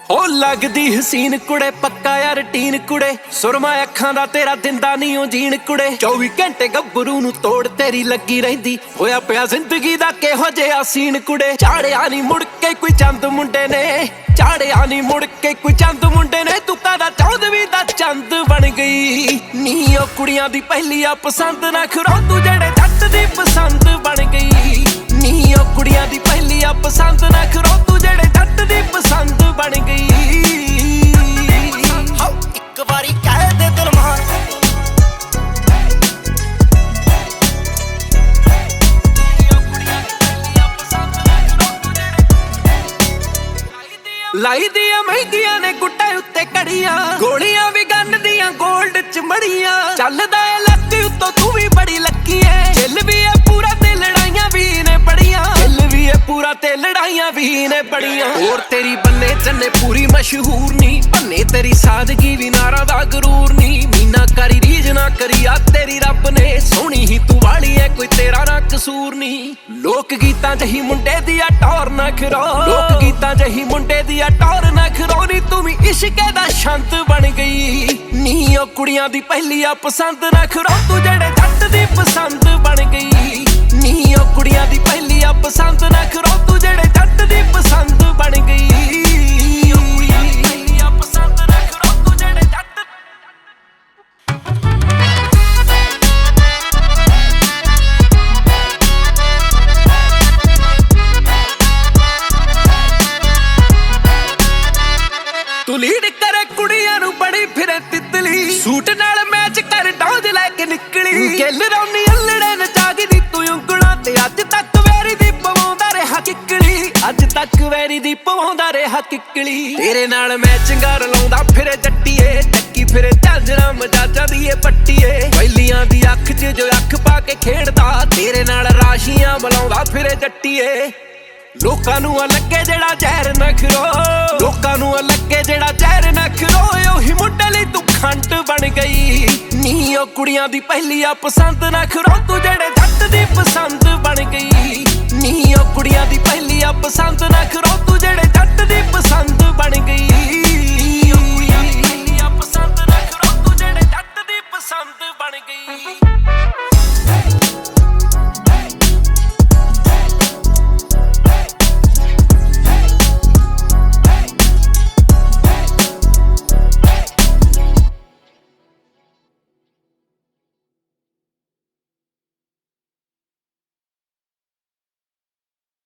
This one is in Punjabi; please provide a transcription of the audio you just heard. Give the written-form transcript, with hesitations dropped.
ਹੋ ਲੱਗਦੀ ਹਸੀਨ ਕੁੜੇ ਪੱਕਾ ਯਾਰ ਟੀਨ ਕੁੜੇ ਸੁਰਮਾ ਅੱਖਾਂ ਦਾ ਤੇਰਾ ਦਿੰਦਾ ਨਹੀਂ ਉਹ ਜੀਣ ਕੁੜੇ 24 ਘੰਟੇ ਗੱਭਰੂ ਨੂੰ ਤੋੜ ਤੇਰੀ ਲੱਗੀ ਰਹਿੰਦੀ ਹੋਇਆ ਪਿਆ ਜ਼ਿੰਦਗੀ ਦਾ ਕਿਹੋ ਜਿਹਾ ਸੀਨ ਕੁੜੇ ਚਾੜਿਆ ਨਹੀਂ ਮੁੜ ਕੇ ਕੋਈ ਚੰਦ ਮੁੰਡੇ ਨੇ ਚਾੜਿਆ ਨਹੀਂ ਮੁੜ ਕੇ ਕੋਈ ਚੰਦ ਮੁੰਡੇ ਨੇ ਤੂੰ ਕਾਦਾ 14ਵੀਂ ਦਾ ਚੰਦ ਬਣ ਗਈ ਨੀ ਉਹ ਕੁੜੀਆਂ ਦੀ ਪਹਿਲੀ ਆ ਪਸੰਦ ਨਾ ਖਰੋ ਤੂੰ ਜਿਹੜੇ ਜੱਟ ਦੀ ਪਸੰਦ ਬਣ ਗਈ ਨੀ ਉਹ ਕੁੜੀਆਂ ਦੀ ਪਹਿਲੀ ਆ ਪਸੰਦ ਨਾ ਖਰੋ ਤੂੰ ਜਿਹੜੇ ਜੱਟ ਦੀ ਪਸੰਦ ਬਣ ਗਈ ਇੱਕ ਵਾਰੀ ਕਹਿ ਦੇ ਦਿਲ ਮਾਰ ਲਾਈ ਦੀਆਂ ਮਹਿੰਗੀਆਂ ਨੇ ਗੁੱਟਾਂ ਉੱਤੇ ਕੜੀਆਂ ਗੋਲੀਆਂ ਵੀ ਗੰਨ ਦੀਆਂ ਗੋਲਡ ਚ ਮੜੀਆਂ ਚੱਲਦਾ ਏ ਲੱਕ ਉੱਤੋਂ ਤੂੰ ਵੀ ਬੜੀ ਲੱਕੀ ਏ ਦਿਲ ਵੀ ਏ ਪੂਰਾ ਤੇ ਲੜਾਈਆਂ ਵੀ ਨੇ ਬੜੀਆਂ ਦਿਲ ਵੀ ਏ ਪੂਰਾ ਤੇ ਲੜਾਈਆਂ ਵੀ ਨੇ ਬੜੀਆਂ ਹੋਰ ਤੇਰੀ ਬੱਲੇ ਚੰਨੇ ਪੂਰੀ ਮਸ਼ਹੂਰ ਨੀ ਭੰਨੇ ਤੇਰੀ ਸਾਦਗੀ ਵੀ ਨਾਰਾ ਦਾ ਗਰੂਰ ਨੀ ਮੀਨਾ ਕਰੀ ਰੀਝ ਨਾ ਕਰੀ ਆ ਤੇਰੀ ਰੱਬ ਨੇ ਸੋਹਣੀ ਹੀ ਤੂੰ ਵਾਲੀ ਏ ਕੋਈ ਤੇਰਾ ਨਾ ਕਸੂਰ ਨੀ ਲੋਕ ਗੀਤਾਂ ਜਹੀ ਮੁੰਡੇ ਦੀ ਆ ਟੌਰ ਨਾ ਖਰੋ ਲੋਕ ਗੀਤਾਂ ਜਹੀ ਮੁੰਡੇ ਦੀ ਆ ਟੌਰ ਨਾ ਖਰੋ ਨੀ ਤੂੰ ਵੀ ਇਸ਼ਕੇ ਦਾ ਸ਼ੰਤ ਬਣ ਗਈ ਨੀ ਉਹ ਕੁੜੀਆਂ ਦੀ ਪਹਿਲੀ ਆ ਪਸੰਦ ਨਾ ਖਰੋ ਤੂੰ ਜਿਹੜੇ ਜੱਟ ਦੀ ਪਸੰਦ ਬਣ ਗਈ ਨੀ ਉਹ ਕੁੜੀਆਂ ਦੀ ਪਹਿਲੀ ਆ ਪਸੰਦ ਨਾ ਖਰੋ ਤੂੰ ਜਿਹੜੇ ਜੱਟ ਦੀ ਪਸੰਦ ਬਣ ਗਈ ਉਹ ਕੁੜੀਆਂ ਦੀ ਪਹਿਲੀ ਆ ਪਸੰਦ ਨਾ ਖਰੋ ਤੂੰ ਜਿਹੜੇ ਜੱਟ ਤੂੰ ਲੀਡ ਕਰੇ ਕੁੜੀਆਂ ਨੂੰ ਬੜੀ ਫਿਰੇ ਤਿੱਤਲੀ ਸੂਟ ਨਾਲ ਮੈਚ ਕਰ ਡੋਜ ਲੈ ਕੇ ਨਿਕਲੀ ਗਿੱਲ ਰੌਣੀ ਅਲੜੇ ਨਚਾਗੀ ਦੀ ਤੂੰ ਉਂਗਲਾਂ ਤੇ ਅੱਜ ਤੱਕ ਵੈਰੀ ਦੀ ਪਵਾਉਂਦਾ ਰਿਹਾ ਕਿੱਕਲੀ ਅੱਜ ਤੱਕ ਵੈਰੀ ਦੀ ਪਵਾਉਂਦਾ ਰਿਹਾ ਕਿੱਕਲੀ ਤੇਰੇ ਨਾਲ ਮੈਚਿੰਗਾਂ ਰਲਾਉਂਦਾ ਫਿਰੇ ਜੱਟੀਏ ਚੱਕੀ ਫਿਰੇ ਝਾਂਜਰਾਂ ਮਜਾਜਾਂ ਦੀ ਏ ਪੱਟੀਏ ਪਹਿਲੀਆਂ ਦੀ ਅੱਖ 'ਚ ਜੋ ਅੱਖ ਪਾ ਕੇ ਖੇਡਦਾ ਤੇਰੇ ਨਾਲ ਰਾਸ਼ੀਆਂ ਬੁਲਾਉਂਦਾ ਫਿਰੇ ਜੱਟੀਏ ਲੋਕਾਂ ਨੂੰ ਲੱਗੇ ਜਿਹੜਾ ਜ਼ਹਿਰ ਨਾ ਖਰੋ ਲੋਕਾਂ ਨੂੰ ਲੱਗੇ ਜਿਹੜਾ ਜ਼ਹਿਰ ਨਾ ਖਰੋ ਉਹੀ ਮੁੰਡੇ ਲਈ ਤੂੰ ਖੰਡ ਬਣ ਗਈ ਨੀ ਉਹ ਕੁੜੀਆਂ ਦੀ ਪਹਿਲੀ ਆ ਪਸੰਦ ਨਾ ਖਰੋ ਤੂੰ ਜਿਹੜੇ ਜੱਟ ਦੀ ਪਸੰਦ ਬਣ ਗਈ